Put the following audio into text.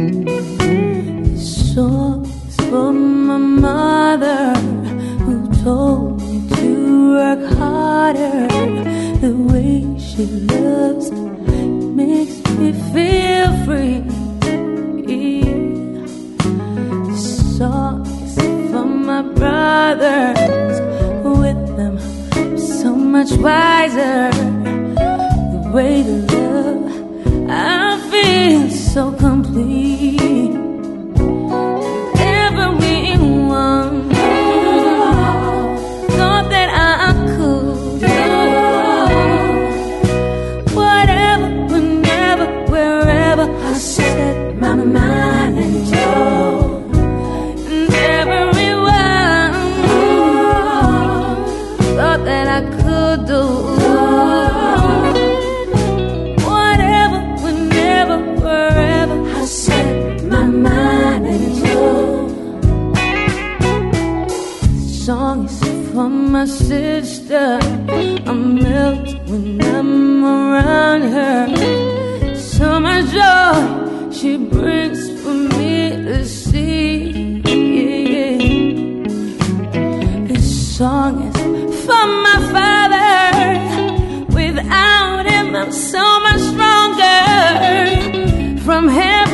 This song is for my mother, who told me to work harder. The way she loves makes me feel free. This song is for my brothers, with them I'm so much wiser. The way to love, I feel so complete. Everyone thought that I could whatever, whenever, wherever I set my mind and go. And everyone thought that I could do whatever, whenever, wherever I set my mind and go. This song is for my sister. I melt when I'm around her. So much joy she brings for me to see. This song is for my father. Without him I'm so much stronger. From heaven